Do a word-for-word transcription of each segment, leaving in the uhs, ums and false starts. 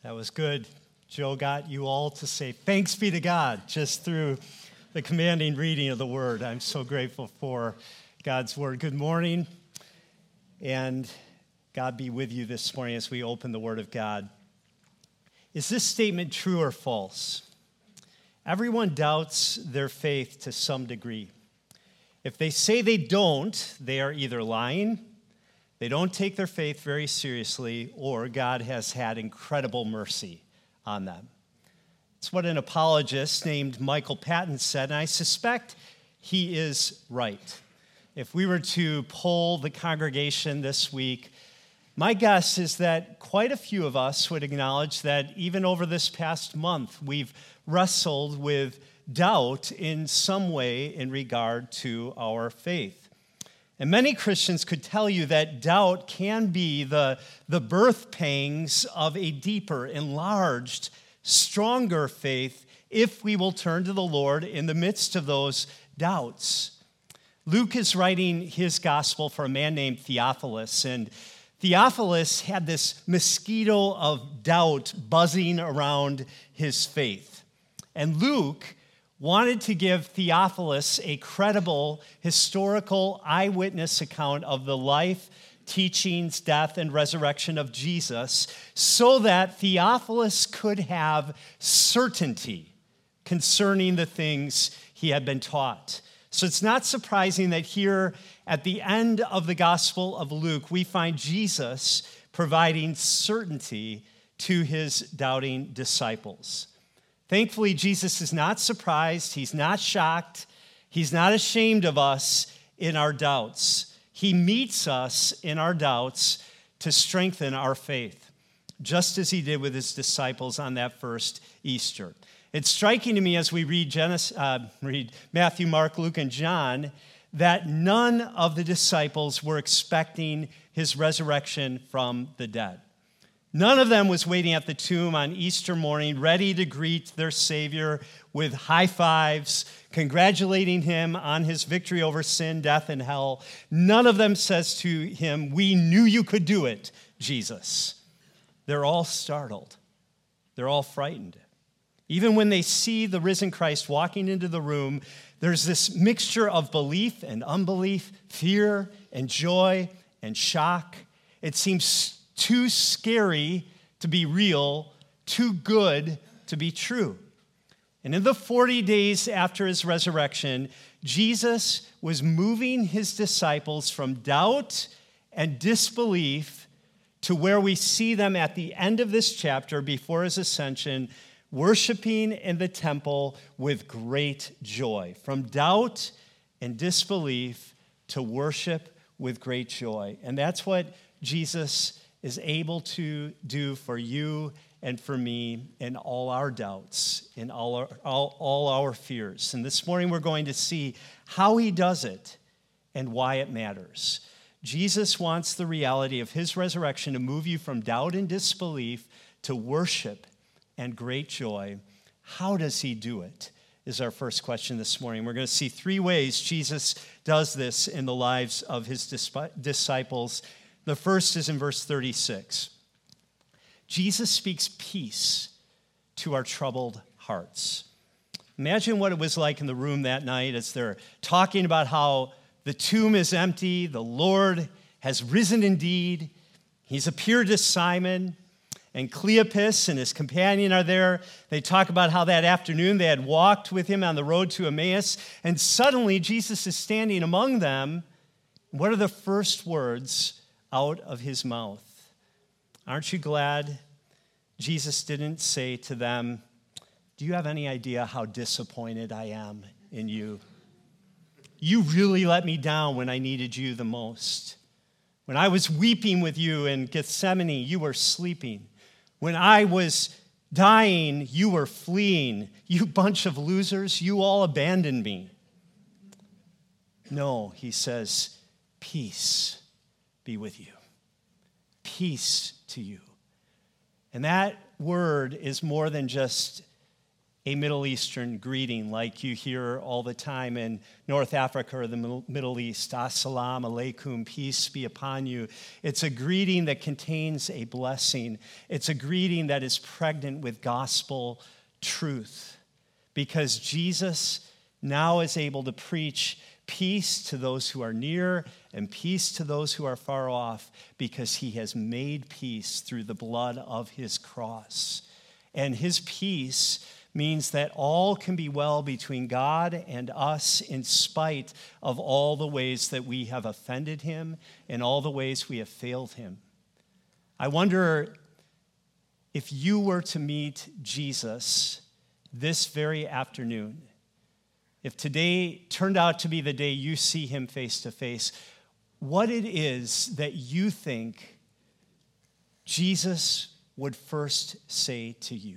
That was good. Joe got you all to say thanks be to God just through the commanding reading of the Word. I'm so grateful for God's Word. Good morning, and God be with you this morning as we open the Word of God. Is this statement true or false? Everyone doubts their faith to some degree. If they say they don't, they are either lying, they don't take their faith very seriously, or God has had incredible mercy on them. It's what an apologist named Michael Patton said, and I suspect he is right. If we were to poll the congregation this week, my guess is that quite a few of us would acknowledge that even over this past month, we've wrestled with doubt in some way in regard to our faith. And many Christians could tell you that doubt can be the, the birth pangs of a deeper, enlarged, stronger faith if we will turn to the Lord in the midst of those doubts. Luke is writing his gospel for a man named Theophilus, and Theophilus had this mosquito of doubt buzzing around his faith. And Luke wanted to give Theophilus a credible, historical eyewitness account of the life, teachings, death, and resurrection of Jesus so that Theophilus could have certainty concerning the things he had been taught. So it's not surprising that here at the end of the Gospel of Luke, we find Jesus providing certainty to his doubting disciples. Thankfully, Jesus is not surprised, he's not shocked, he's not ashamed of us in our doubts. He meets us in our doubts to strengthen our faith, just as he did with his disciples on that first Easter. It's striking to me as we read, Genesis, uh, read Matthew, Mark, Luke, and John that none of the disciples were expecting his resurrection from the dead. None of them was waiting at the tomb on Easter morning, ready to greet their Savior with high fives, congratulating him on his victory over sin, death, and hell. None of them says to him, "We knew you could do it, Jesus." They're all startled. They're all frightened. Even when they see the risen Christ walking into the room, there's this mixture of belief and unbelief, fear and joy and shock. It seems too scary to be real, too good to be true. And in the forty days after his resurrection, Jesus was moving his disciples from doubt and disbelief to where we see them at the end of this chapter before his ascension, worshiping in the temple with great joy. From doubt and disbelief to worship with great joy. And that's what Jesus is able to do for you and for me in all our doubts, in all our, all, all our fears. And this morning we're going to see how he does it and why it matters. Jesus wants the reality of his resurrection to move you from doubt and disbelief to worship and great joy. How does he do it? Is our first question this morning. We're going to see three ways Jesus does this in the lives of his disciples. The first is in verse thirty-six. Jesus speaks peace to our troubled hearts. Imagine what it was like in the room that night as they're talking about how the tomb is empty, the Lord has risen indeed, he's appeared to Simon, and Cleopas and his companion are there. They talk about how that afternoon they had walked with him on the road to Emmaus, and suddenly Jesus is standing among them. What are the first words out of his mouth? Aren't you glad Jesus didn't say to them, "Do you have any idea how disappointed I am in you? You really let me down when I needed you the most. When I was weeping with you in Gethsemane, you were sleeping. When I was dying, you were fleeing. You bunch of losers, you all abandoned me." No, he says, peace be with you. Peace to you. And that word is more than just a Middle Eastern greeting like you hear all the time in North Africa or the Middle East. Assalamu alaikum, peace be upon you. It's a greeting that contains a blessing. It's a greeting that is pregnant with gospel truth, because Jesus now is able to preach peace to those who are near and peace to those who are far off, because he has made peace through the blood of his cross. And his peace means that all can be well between God and us in spite of all the ways that we have offended him and all the ways we have failed him. I wonder if you were to meet Jesus this very afternoon, if today turned out to be the day you see him face to face, what it is that you think Jesus would first say to you.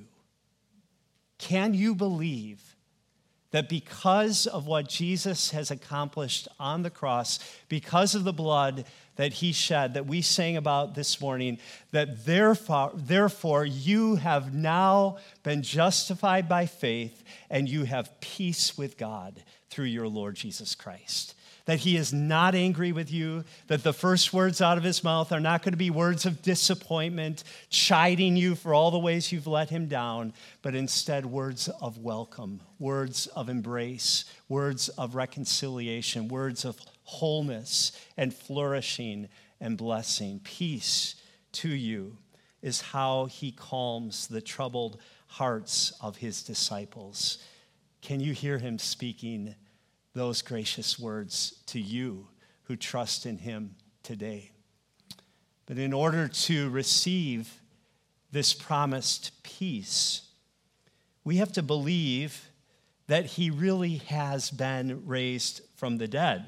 Can you believe that because of what Jesus has accomplished on the cross, because of the blood that he shed, that we sang about this morning, that therefore, therefore you have now been justified by faith and you have peace with God through your Lord Jesus Christ? That he is not angry with you, that the first words out of his mouth are not going to be words of disappointment, chiding you for all the ways you've let him down, but instead words of welcome, words of embrace, words of reconciliation, words of wholeness and flourishing and blessing. Peace to you is how he calms the troubled hearts of his disciples. Can you hear him speaking those gracious words to you who trust in him today? But in order to receive this promised peace, we have to believe that he really has been raised from the dead.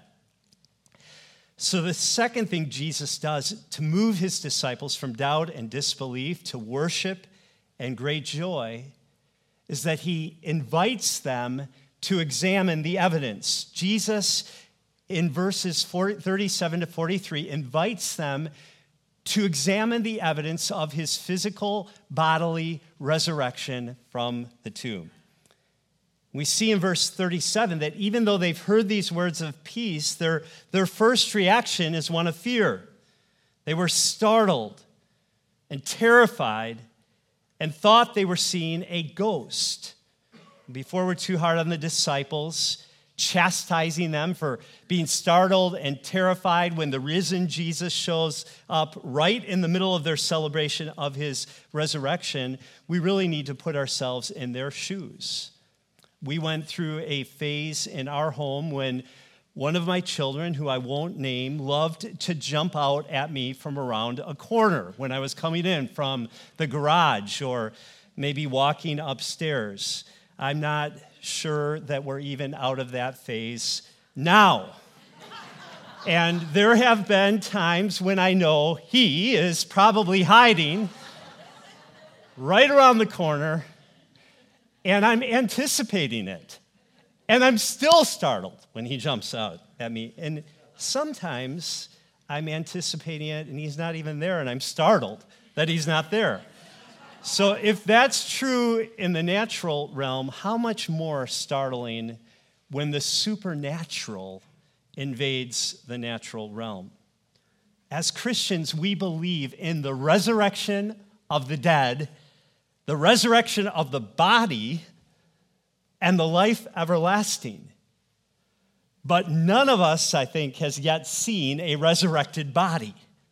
So the second thing Jesus does to move his disciples from doubt and disbelief to worship and great joy is that he invites them to examine the evidence. Jesus, in verses thirty-seven to forty-three, invites them to examine the evidence of his physical, bodily resurrection from the tomb. We see in verse thirty-seven that even though they've heard these words of peace, their, their first reaction is one of fear. They were startled and terrified and thought they were seeing a ghost. Before we're too hard on the disciples, chastising them for being startled and terrified when the risen Jesus shows up right in the middle of their celebration of his resurrection, we really need to put ourselves in their shoes. We went through a phase in our home when one of my children, who I won't name, loved to jump out at me from around a corner when I was coming in from the garage or maybe walking upstairs. I'm not sure that we're even out of that phase now. And there have been times when I know he is probably hiding right around the corner, and I'm anticipating it. And I'm still startled when he jumps out at me. And sometimes I'm anticipating it, and he's not even there, and I'm startled that he's not there. So if that's true in the natural realm, how much more startling when the supernatural invades the natural realm? As Christians, we believe in the resurrection of the dead, the resurrection of the body, and the life everlasting. But none of us, I think, has yet seen a resurrected body.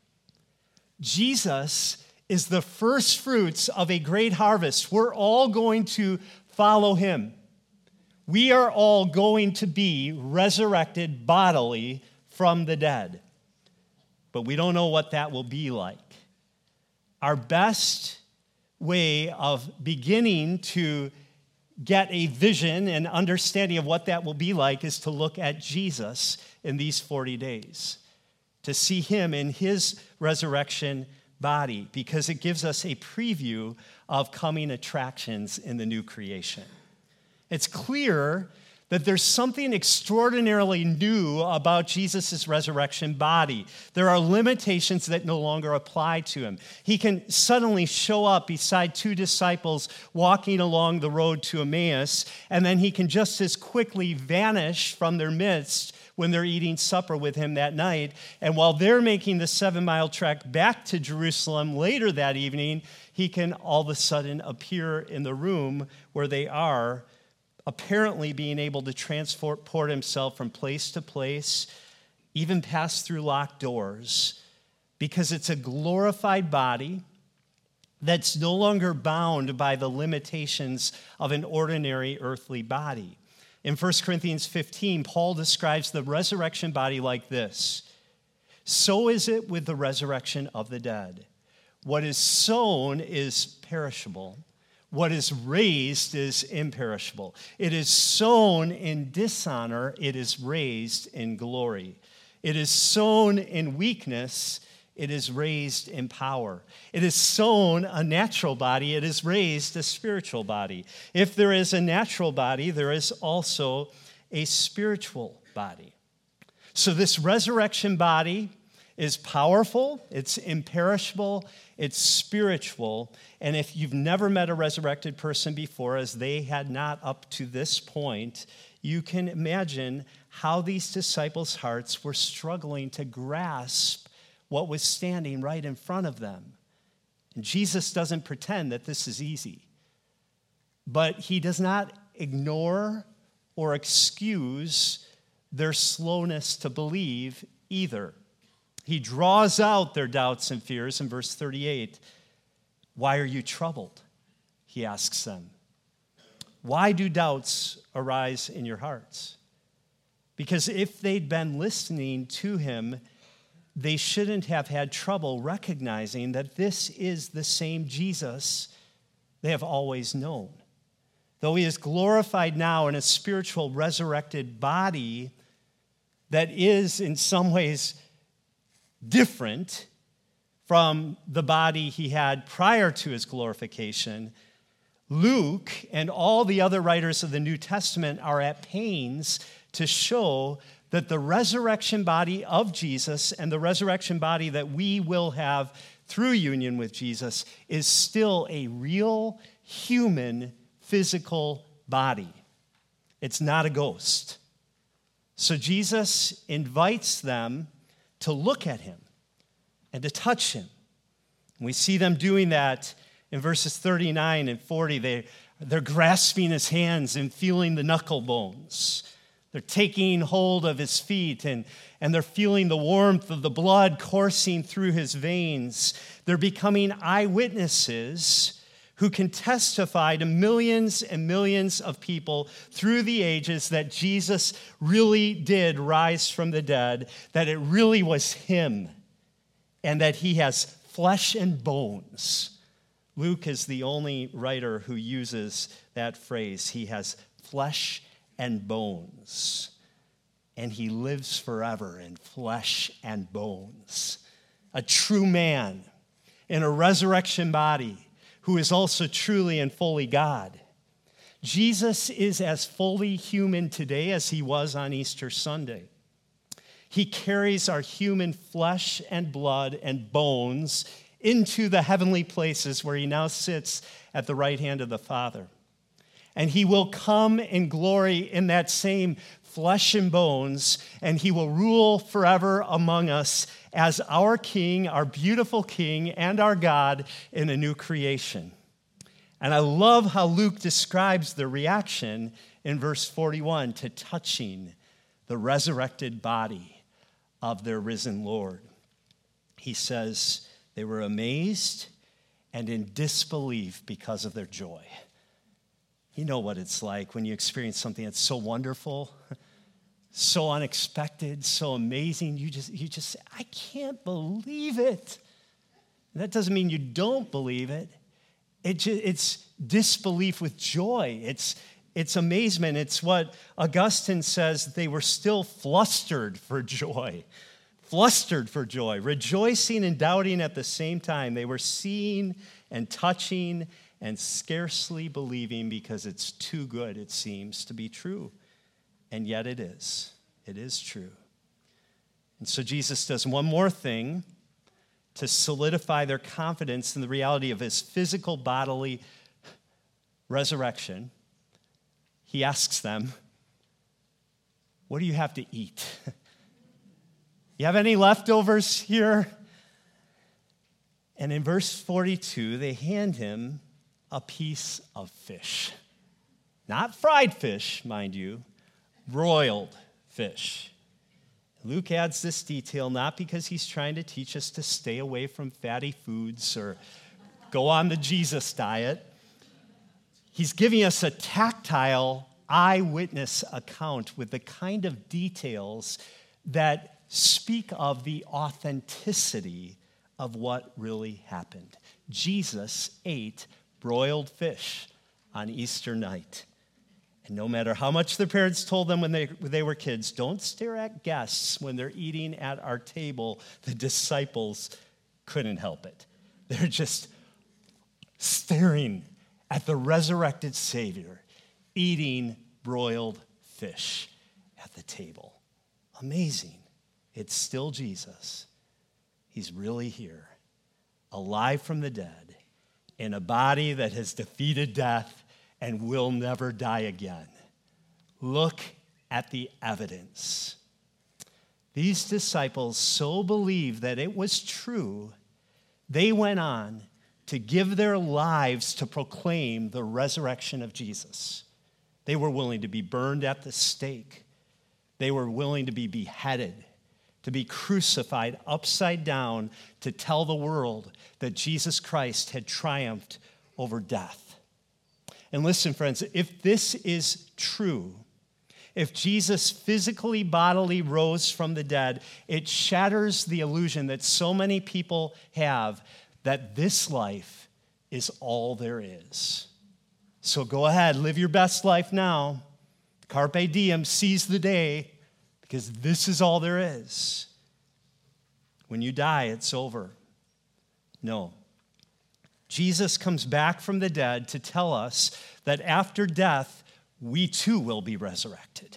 Jesus is the first fruits of a great harvest. We're all going to follow him. We are all going to be resurrected bodily from the dead. But we don't know what that will be like. Our best way of beginning to get a vision and understanding of what that will be like is to look at Jesus in these forty days, to see him in his resurrection body, because it gives us a preview of coming attractions in the new creation. It's clear that there's something extraordinarily new about Jesus' resurrection body. There are limitations that no longer apply to him. He can suddenly show up beside two disciples walking along the road to Emmaus, and then he can just as quickly vanish from their midst when they're eating supper with him that night. And while they're making the seven-mile trek back to Jerusalem later that evening, he can all of a sudden appear in the room where they are, apparently being able to transport himself from place to place, even pass through locked doors, because it's a glorified body that's no longer bound by the limitations of an ordinary earthly body. In First Corinthians fifteen, Paul describes the resurrection body like this: "So is it with the resurrection of the dead. What is sown is perishable. What is raised is imperishable. It is sown in dishonor, it is raised in glory. It is sown in weakness, it is raised in power. It is sown a natural body, it is raised a spiritual body. If there is a natural body, there is also a spiritual body." So this resurrection body is powerful, it's imperishable, it's spiritual. And if you've never met a resurrected person before, as they had not up to this point, you can imagine how these disciples' hearts were struggling to grasp what was standing right in front of them. And Jesus doesn't pretend that this is easy, but he does not ignore or excuse their slowness to believe either. He draws out their doubts and fears in verse thirty-eight. "Why are you troubled?" he asks them. Why do doubts arise in your hearts? Because if they'd been listening to him, they shouldn't have had trouble recognizing that this is the same Jesus they have always known. Though he is glorified now in a spiritual resurrected body that is in some ways different from the body he had prior to his glorification, Luke and all the other writers of the New Testament are at pains to show that the resurrection body of Jesus and the resurrection body that we will have through union with Jesus is still a real human physical body. It's not a ghost. So Jesus invites them to look at him and to touch him. And we see them doing that in verses thirty-nine and forty. They, they're grasping his hands and feeling the knuckle bones. They're taking hold of his feet, and, and they're feeling the warmth of the blood coursing through his veins. They're becoming eyewitnesses who can testify to millions and millions of people through the ages that Jesus really did rise from the dead, that it really was him, and that he has flesh and bones. Luke is the only writer who uses that phrase. He has flesh and bones, and he lives forever in flesh and bones. A true man in a resurrection body who is also truly and fully God. Jesus is as fully human today as he was on Easter Sunday. He carries our human flesh and blood and bones into the heavenly places where he now sits at the right hand of the Father. And he will come in glory in that same flesh and bones, and he will rule forever among us as our King, our beautiful King, and our God in a new creation. And I love how Luke describes the reaction in verse forty-one to touching the resurrected body of their risen Lord. He says they were amazed and in disbelief because of their joy. You know what it's like when you experience something that's so wonderful, so unexpected, so amazing. You just, you just say, I can't believe it. And that doesn't mean you don't believe it. It just, it's disbelief with joy. It's, it's amazement. It's what Augustine says, they were still flustered for joy. Flustered for joy, rejoicing and doubting at the same time. They were seeing and touching and scarcely believing because it's too good, it seems, to be true. and yet it is. It is true. And so Jesus does one more thing to solidify their confidence in the reality of his physical bodily resurrection. He asks them, what do you have to eat? You have any leftovers here? And in verse forty-two, they hand him a piece of fish. Not fried fish, mind you, broiled fish. Luke adds this detail not because he's trying to teach us to stay away from fatty foods or go on the Jesus diet. He's giving us a tactile eyewitness account with the kind of details that speak of the authenticity of what really happened. Jesus ate broiled fish on Easter night. And no matter how much their parents told them when they, when they were kids, don't stare at guests when they're eating at our table, the disciples couldn't help it. They're just staring at the resurrected Savior eating broiled fish at the table. Amazing. It's still Jesus. He's really here, alive from the dead, in a body that has defeated death and will never die again. Look at the evidence. These disciples so believed that it was true, they went on to give their lives to proclaim the resurrection of Jesus. They were willing to be burned at the stake. They were willing to be beheaded, to be crucified upside down to tell the world that Jesus Christ had triumphed over death. And listen, friends, if this is true, if Jesus physically, bodily rose from the dead, it shatters the illusion that so many people have that this life is all there is. So go ahead, live your best life now. Carpe diem, seize the day, because this is all there is. When you die, it's over. No. Jesus comes back from the dead to tell us that after death, we too will be resurrected.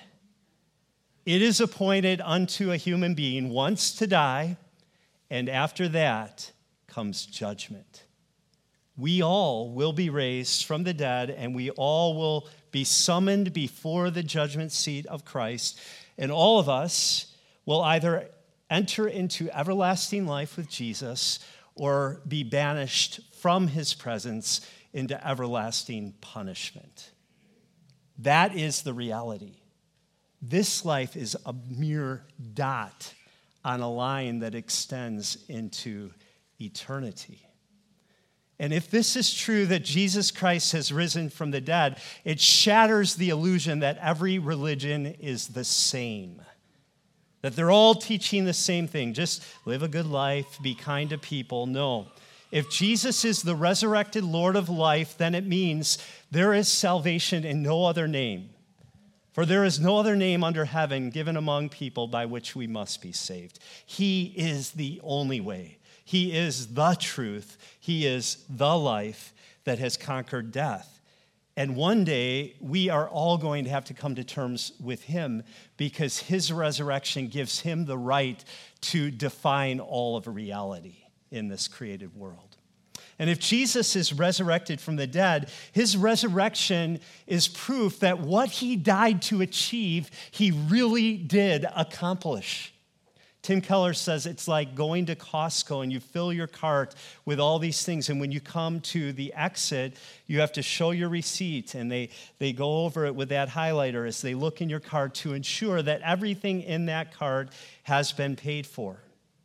It is appointed unto a human being once to die, and after that comes judgment. We all will be raised from the dead, and we all will be summoned before the judgment seat of Christ, and all of us will either enter into everlasting life with Jesus or be banished from his presence into everlasting punishment. That is the reality. This life is a mere dot on a line that extends into eternity. And if this is true that Jesus Christ has risen from the dead, it shatters the illusion that every religion is the same. That they're all teaching the same thing. Just live a good life, be kind to people. No. If Jesus is the resurrected Lord of life, then it means there is salvation in no other name. For there is no other name under heaven given among people by which we must be saved. He is the only way. He is the truth. He is the life that has conquered death. And one day, we are all going to have to come to terms with him because his resurrection gives him the right to define all of reality in this created world. And if Jesus is resurrected from the dead, his resurrection is proof that what he died to achieve, he really did accomplish. Tim Keller says it's like going to Costco and you fill your cart with all these things. And when you come to the exit, you have to show your receipt. And they, they go over it with that highlighter as they look in your cart to ensure that everything in that cart has been paid for.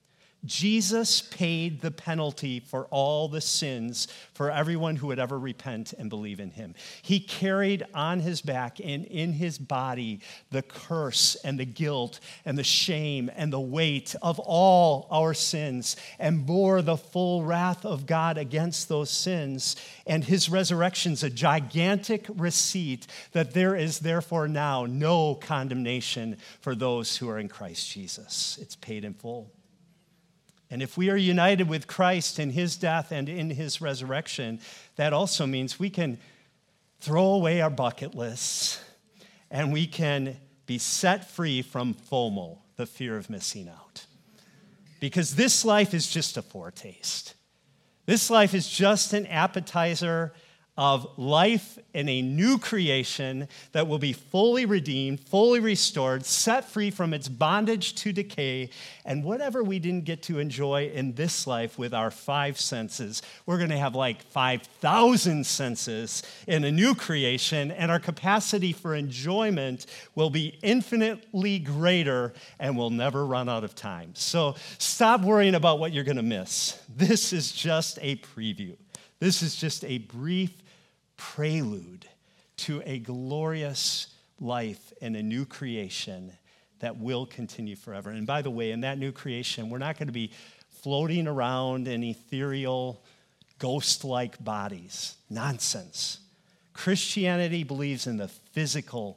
Jesus paid the penalty for all the sins for everyone who would ever repent and believe in him. He carried on his back and in his body the curse and the guilt and the shame and the weight of all our sins and bore the full wrath of God against those sins. And his resurrection's a gigantic receipt that there is therefore now no condemnation for those who are in Christ Jesus. It's paid in full. And if we are united with Christ in his death and in his resurrection, that also means we can throw away our bucket lists and we can be set free from FOMO, the fear of missing out. Because this life is just a foretaste. This life is just an appetizer of life in a new creation that will be fully redeemed, fully restored, set free from its bondage to decay. And whatever we didn't get to enjoy in this life with our five senses, we're going to have like five thousand senses in a new creation, and our capacity for enjoyment will be infinitely greater and will never run out of time. So stop worrying about what you're going to miss. This is just a preview. This is just a brief prelude to a glorious life in a new creation that will continue forever. And by the way, in that new creation, we're not going to be floating around in ethereal, ghost-like bodies. Nonsense. Christianity believes in the physical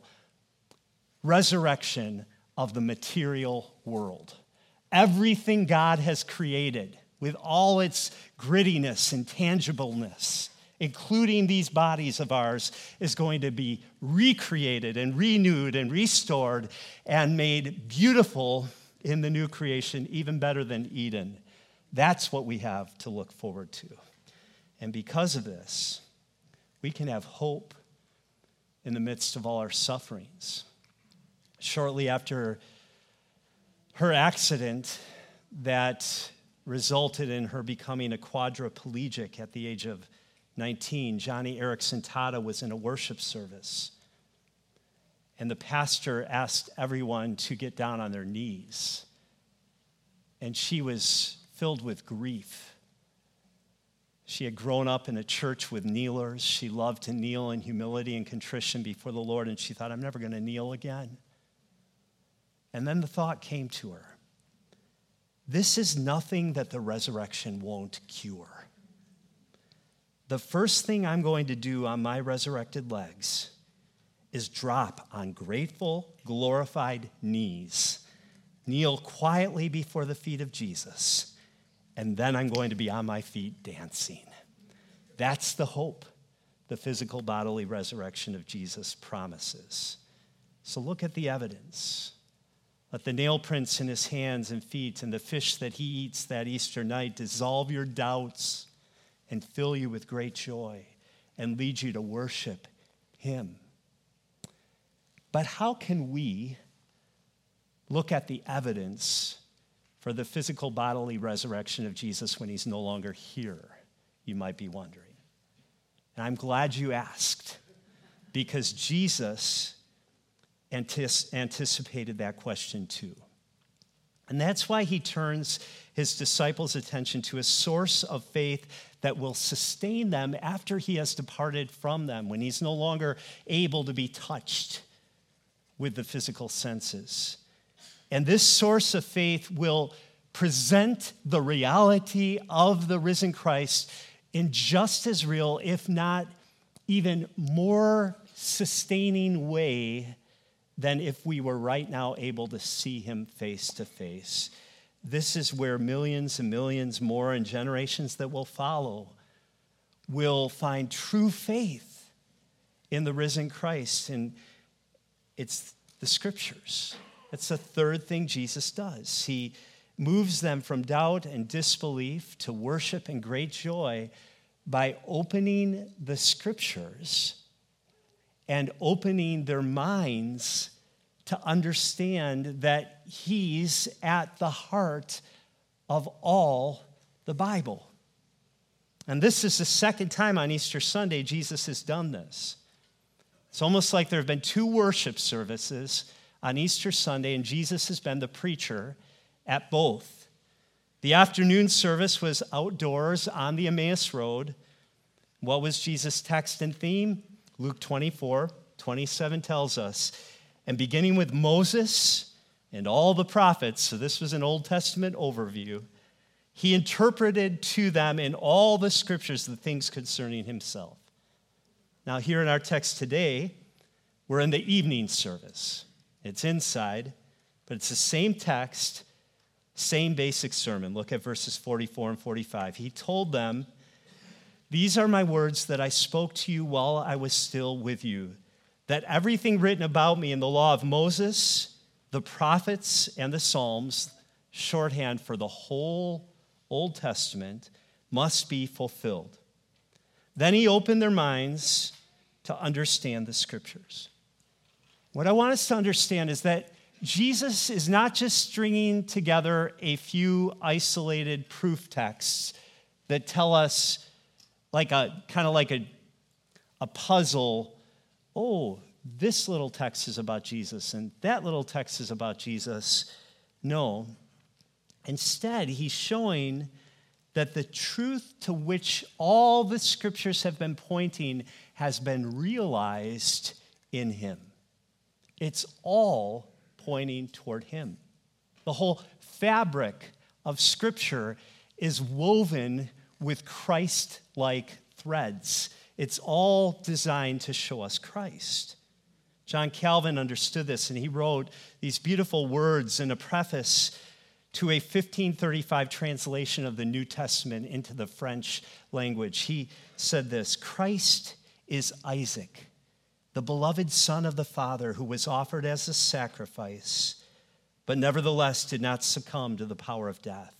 resurrection of the material world. Everything God has created, with all its grittiness and tangibleness, including these bodies of ours, is going to be recreated and renewed and restored and made beautiful in the new creation, even better than Eden. That's what we have to look forward to. And because of this, we can have hope in the midst of all our sufferings. Shortly after her accident that resulted in her becoming a quadriplegic at the age of nineteen, Johnny Erickson Tada was in a worship service, and the pastor asked everyone to get down on their knees, and she was filled with grief. She had grown up in a church with kneelers. She loved to kneel in humility and contrition before the Lord, and she thought, I'm never going to kneel again. And then the thought came to her, this is nothing that the resurrection won't cure. The first thing I'm going to do on my resurrected legs is drop on grateful, glorified knees, kneel quietly before the feet of Jesus, and then I'm going to be on my feet dancing. That's the hope the physical bodily resurrection of Jesus promises. So look at the evidence. Let the nail prints in his hands and feet and the fish that he eats that Easter night dissolve your doubts and fill you with great joy and lead you to worship him. But how can we look at the evidence for the physical bodily resurrection of Jesus when he's no longer here, you might be wondering. And I'm glad you asked, because Jesus antis- anticipated that question too. And that's why he turns his disciples' attention to a source of faith that will sustain them after he has departed from them, when he's no longer able to be touched with the physical senses. And this source of faith will present the reality of the risen Christ in just as real, if not even more sustaining way than if we were right now able to see him face to face. This is where millions and millions more and generations that will follow will find true faith in the risen Christ. And it's the scriptures. That's the third thing Jesus does. He moves them from doubt and disbelief to worship and great joy by opening the scriptures and opening their minds to understand that he's at the heart of all the Bible. And this is the second time on Easter Sunday Jesus has done this. It's almost like there have been two worship services on Easter Sunday, and Jesus has been the preacher at both. The afternoon service was outdoors on the Emmaus Road. What was Jesus' text and theme? Luke twenty-four, twenty-seven tells us, and beginning with Moses and all the prophets, so this was an Old Testament overview, he interpreted to them in all the scriptures the things concerning himself. Now here in our text today, we're in the evening service. It's inside, but it's the same text, same basic sermon. Look at verses forty-four and forty-five. He told them, "These are my words that I spoke to you while I was still with you, that everything written about me in the law of Moses, the prophets, and the Psalms, shorthand for the whole Old Testament, must be fulfilled. Then he opened their minds to understand the scriptures. What I want us to understand is that Jesus is not just stringing together a few isolated proof texts that tell us, like a kind of like a, a puzzle, oh, this little text is about Jesus and that little text is about Jesus. No. Instead, he's showing that the truth to which all the scriptures have been pointing has been realized in him. It's all pointing toward him. The whole fabric of scripture is woven with Christ-like threads. It's all designed to show us Christ. John Calvin understood this, and he wrote these beautiful words in a preface to a fifteen thirty-five translation of the New Testament into the French language. He said this: Christ is Isaac, the beloved son of the Father, who was offered as a sacrifice, but nevertheless did not succumb to the power of death.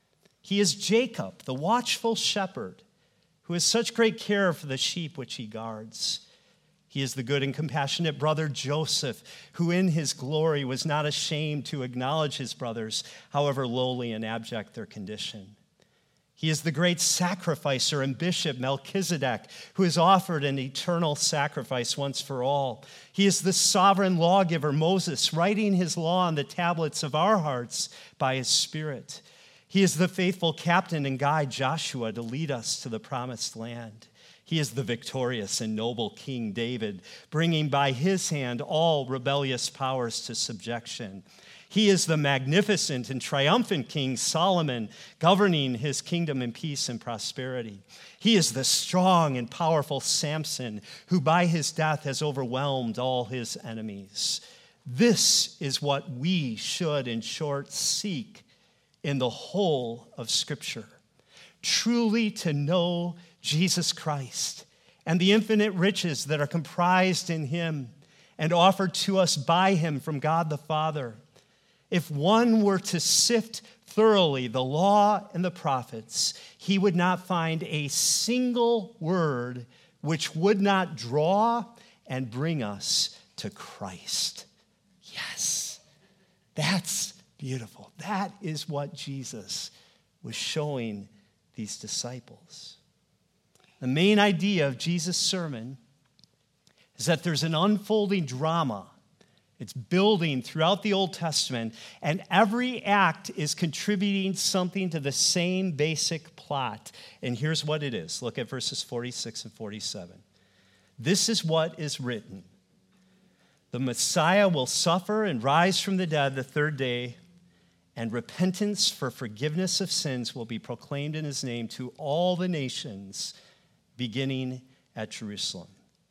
He is Jacob, the watchful shepherd, who has such great care for the sheep which he guards. He is the good and compassionate brother Joseph, who in his glory was not ashamed to acknowledge his brothers, however lowly and abject their condition. He is the great sacrificer and bishop Melchizedek, who has offered an eternal sacrifice once for all. He is the sovereign lawgiver Moses, writing his law on the tablets of our hearts by his Spirit. He is the faithful captain and guide Joshua to lead us to the promised land. He is the victorious and noble King David, bringing by his hand all rebellious powers to subjection. He is the magnificent and triumphant King Solomon, governing his kingdom in peace and prosperity. He is the strong and powerful Samson, who by his death has overwhelmed all his enemies. This is what we should, in short, seek in the whole of Scripture. Truly to know Jesus Christ and the infinite riches that are comprised in him and offered to us by him from God the Father. If one were to sift thoroughly the law and the prophets, he would not find a single word which would not draw and bring us to Christ. Yes, that's beautiful. That is what Jesus was showing these disciples. The main idea of Jesus' sermon is that there's an unfolding drama. It's building throughout the Old Testament, and every act is contributing something to the same basic plot. And here's what it is. Look at verses forty-six and forty-seven. This is what is written. The Messiah will suffer and rise from the dead the third day, and repentance for forgiveness of sins will be proclaimed in his name to all the nations, beginning at Jerusalem.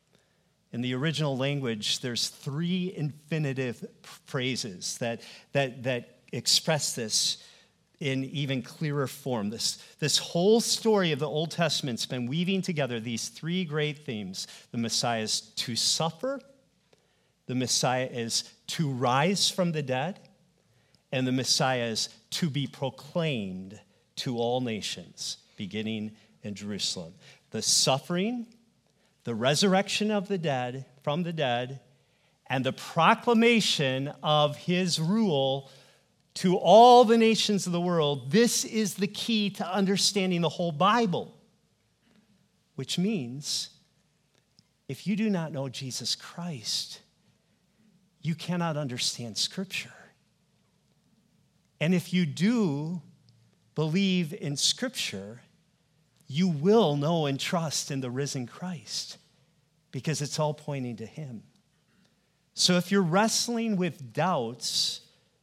In the original language, there's three infinitive phrases that, that, that express this in even clearer form. This, this whole story of the Old Testament's been weaving together these three great themes. The Messiah is to suffer, the Messiah is to rise from the dead, and the Messiah is to be proclaimed to all nations, beginning in Jerusalem. The suffering, the resurrection of the dead, from the dead, and the proclamation of his rule to all the nations of the world. This is the key to understanding the whole Bible, which means if you do not know Jesus Christ, you cannot understand Scripture. And if you do believe in Scripture, you will know and trust in the risen Christ because it's all pointing to him. So if you're wrestling with doubts,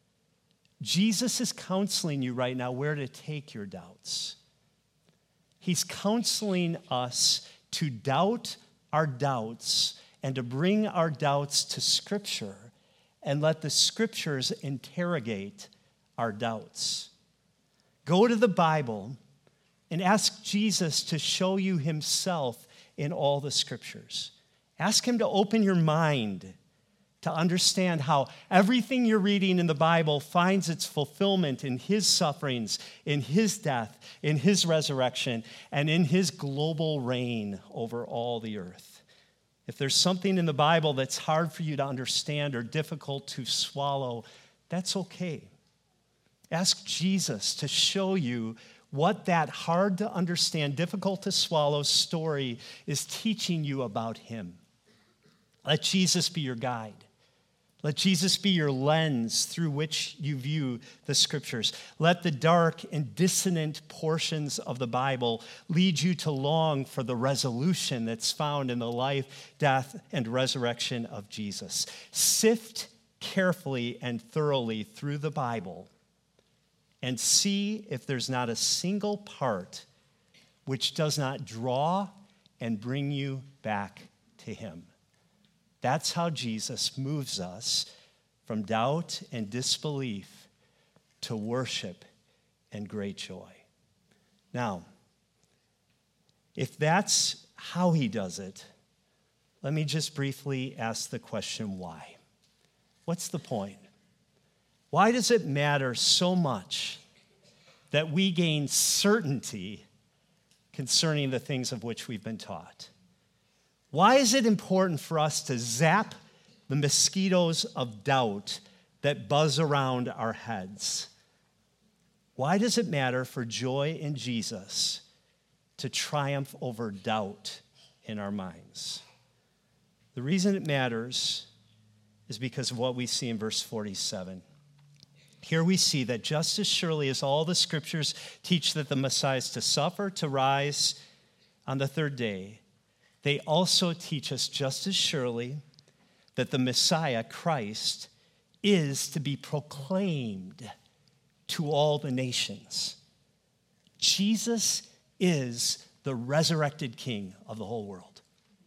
Jesus is counseling you right now where to take your doubts. He's counseling us to doubt our doubts and to bring our doubts to Scripture and let the Scriptures interrogate our doubts. Go to the Bible and ask Jesus to show you himself in all the Scriptures. Ask him to open your mind to understand how everything you're reading in the Bible finds its fulfillment in his sufferings, in his death, in his resurrection, and in his global reign over all the earth. If there's something in the Bible that's hard for you to understand or difficult to swallow, that's okay. Ask Jesus to show you what that hard to understand, difficult to swallow story is teaching you about him. Let Jesus be your guide. Let Jesus be your lens through which you view the scriptures. Let the dark and dissonant portions of the Bible lead you to long for the resolution that's found in the life, death, and resurrection of Jesus. Sift carefully and thoroughly through the Bible and see if there's not a single part which does not draw and bring you back to him. That's how Jesus moves us from doubt and disbelief to worship and great joy. Now, if that's how he does it, let me just briefly ask the question, why? What's the point? Why does it matter so much that we gain certainty concerning the things of which we've been taught? Why is it important for us to zap the mosquitoes of doubt that buzz around our heads? Why does it matter for joy in Jesus to triumph over doubt in our minds? The reason it matters is because of what we see in verse forty-seven. Here we see that just as surely as all the scriptures teach that the Messiah is to suffer, to rise on the third day, they also teach us just as surely that the Messiah, Christ, is to be proclaimed to all the nations. Jesus is the resurrected King of the whole world.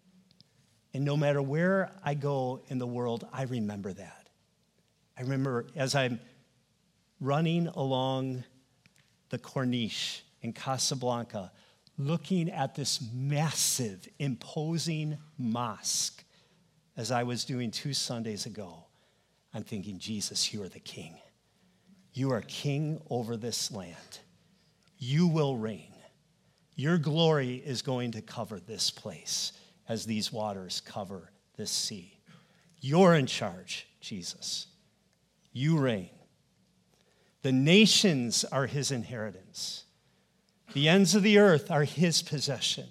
And no matter where I go in the world, I remember that. I remember as I'm running along the Corniche in Casablanca, looking at this massive, imposing mosque as I was doing two Sundays ago, I'm thinking, Jesus, you are the king. You are king over this land. You will reign. Your glory is going to cover this place as these waters cover this sea. You're in charge, Jesus. You reign. The nations are his inheritance. The ends of the earth are his possession.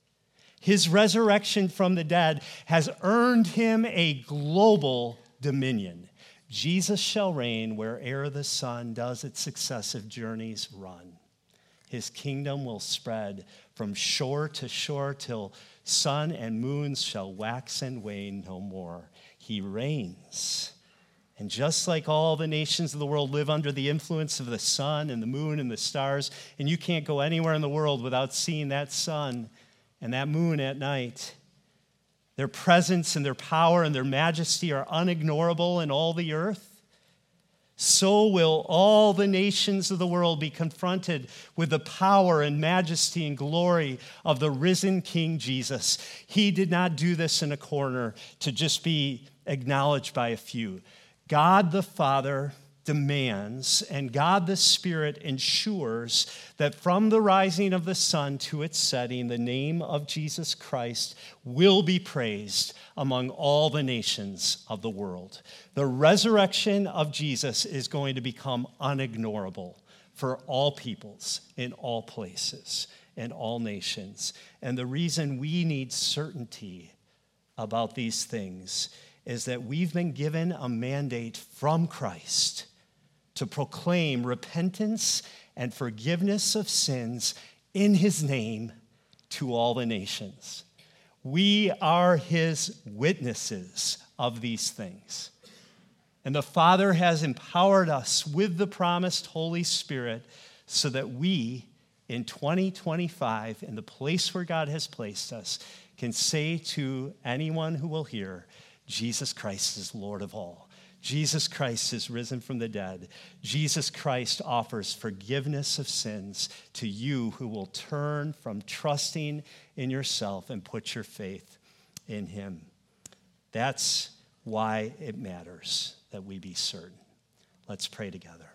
His resurrection from the dead has earned him a global dominion. Jesus shall reign where'er the sun does its successive journeys run. His kingdom will spread from shore to shore till sun and moons shall wax and wane no more. He reigns. And just like all the nations of the world live under the influence of the sun and the moon and the stars, and you can't go anywhere in the world without seeing that sun and that moon at night, their presence and their power and their majesty are unignorable in all the earth, so will all the nations of the world be confronted with the power and majesty and glory of the risen King Jesus. He did not do this in a corner to just be acknowledged by a few. God the Father demands, and God the Spirit ensures that from the rising of the sun to its setting, the name of Jesus Christ will be praised among all the nations of the world. The resurrection of Jesus is going to become unignorable for all peoples in all places and all nations. And the reason we need certainty about these things is that we've been given a mandate from Christ to proclaim repentance and forgiveness of sins in his name to all the nations. We are his witnesses of these things. And the Father has empowered us with the promised Holy Spirit so that we, in twenty twenty-five, in the place where God has placed us, can say to anyone who will hear, Jesus Christ is Lord of all. Jesus Christ is risen from the dead. Jesus Christ offers forgiveness of sins to you who will turn from trusting in yourself and put your faith in him. That's why it matters that we be certain. Let's pray together.